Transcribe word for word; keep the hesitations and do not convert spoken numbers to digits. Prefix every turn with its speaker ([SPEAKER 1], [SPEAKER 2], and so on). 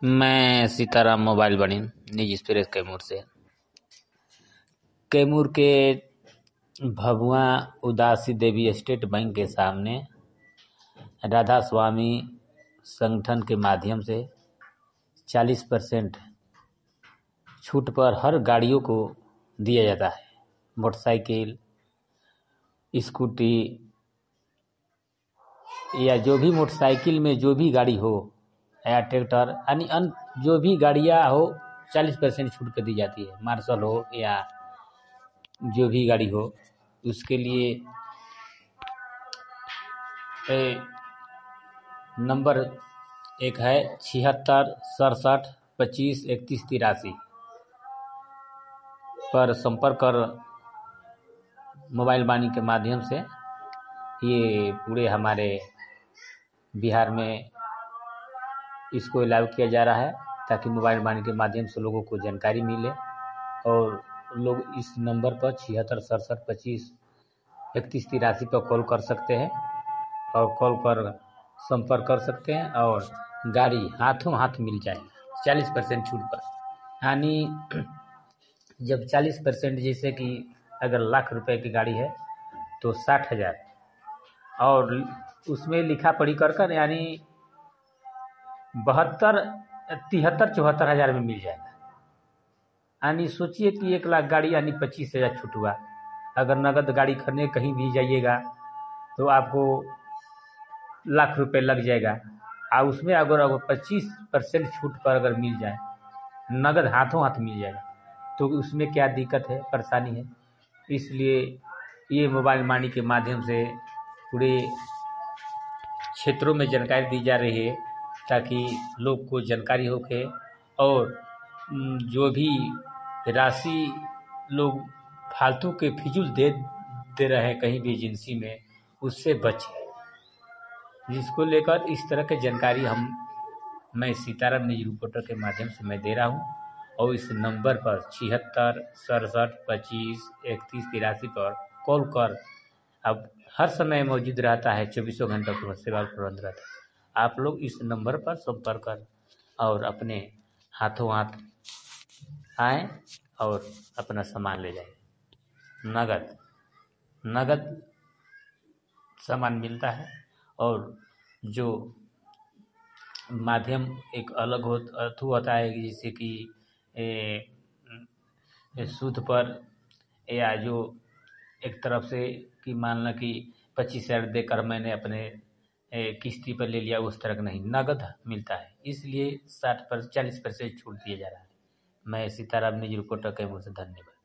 [SPEAKER 1] मैं सीताराम मोबाइल बनी निजी एक्सप्रेस कैमूर से। कैमूर के भभुआ उदासी देवी स्टेट बैंक के सामने राधा स्वामी संगठन के माध्यम से चालीस परसेंट छूट पर हर गाड़ियों को दिया जाता है। मोटरसाइकिल, स्कूटी या जो भी मोटरसाइकिल में जो भी गाड़ी हो या ट्रैक्टर यानी अन्य जो भी गाड़ियाँ हो चालीस परसेंट छूट पर दी जाती है। मार्शल हो या जो भी गाड़ी हो उसके लिए ए, नंबर एक है छिहत्तर सड़सठ पच्चीस इकतीस तिरासी पर संपर्क कर मोबाइल बानी के माध्यम से ये पूरे हमारे बिहार में इसको लागू किया जा रहा है ताकि मोबाइल बानी के माध्यम से लोगों को जानकारी मिले और लोग इस नंबर पर छिहत्तर सड़सठ पच्चीस इकतीस तिरासी पर कॉल कर सकते हैं और कॉल कर संपर्क कर सकते हैं और गाड़ी हाथों हाथ मिल जाएगा चालीस परसेंट छूट पर। यानी जब चालीस परसेंट जैसे कि अगर लाख रुपए की गाड़ी है तो साठ हज़ार और उसमें लिखा पढ़ी कर कर यानी बहत्तर तिहत्तर चौहत्तर हज़ार में मिल जाएगा। यानी सोचिए कि एक लाख गाड़ी यानी पच्चीस हज़ार छूट हुआ। अगर नगद गाड़ी खरीदने कहीं भी जाइएगा तो आपको लाख रुपए लग जाएगा और उसमें अगर अगर पच्चीस परसेंट छूट पर अगर मिल जाए नगद हाथों हाथ मिल जाएगा तो उसमें क्या दिक्कत है, परेशानी है। इसलिए ये मोबाइल मनी के माध्यम से पूरे क्षेत्रों में जानकारी दी जा रही है ताकि लोग को जानकारी होके और जो भी राशि लोग फालतू के फिजूल दे दे रहे हैं कहीं भी एजेंसी में उससे बचे, जिसको लेकर इस तरह की जानकारी हम मैं सीताराम न्यूज रिपोर्टर के माध्यम से मैं दे रहा हूं और इस नंबर पर छिहत्तर सड़सठ पच्चीस इकतीस तिरासी पर कॉल कर अब हर समय मौजूद रहता है, चौबीसों घंटों की सेवा प्रबंध रहता है। आप लोग इस नंबर पर संपर्क कर और अपने हाथों हाथ आए और अपना सामान ले जाए। नगद नगद सामान मिलता है और जो माध्यम एक अलग हो होता है जैसे कि सूद पर या जो एक तरफ से कि मान लो कि पच्चीस हज़ार देकर मैंने अपने किस्ती पर ले लिया, उस तरह का नहीं, नगद मिलता है। इसलिए साठ पर चालीस परसेंट छूट दिया जा रहा है। मैं सीताराम न्यूज रिपोर्टर कैमूर से धन्यवाद।